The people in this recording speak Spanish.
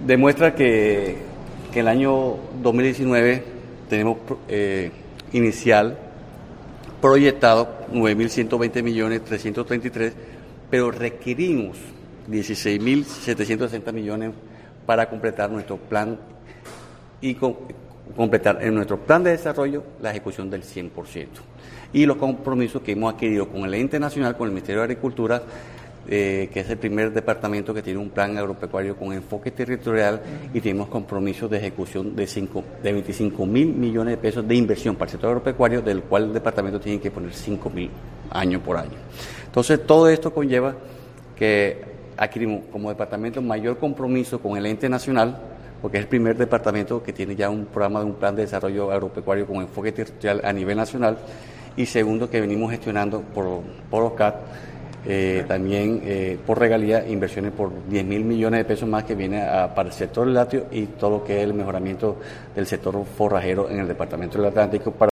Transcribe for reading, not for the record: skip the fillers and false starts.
demuestra que el año 2019 tenemos inicial proyectado 9.120.333.000, pero requerimos 16.760 millones para completar nuestro plan y completar en nuestro plan de desarrollo la ejecución del 100%. Y los compromisos que hemos adquirido con el ente nacional, con el Ministerio de Agricultura, que es el primer departamento que tiene un plan agropecuario con enfoque territorial, y tenemos compromisos de ejecución de 25.000 millones de pesos de inversión para el sector agropecuario, del cual el departamento tiene que poner 5.000 año por año. Entonces, todo esto conlleva que adquirimos como departamento mayor compromiso con el ente nacional, porque es el primer departamento que tiene ya un programa de un plan de desarrollo agropecuario con enfoque territorial a nivel nacional, y segundo, que venimos gestionando por OCAT, también por regalía, inversiones por 10.000 millones de pesos más que viene para el sector lácteo y todo lo que es el mejoramiento del sector forrajero en el departamento del Atlántico.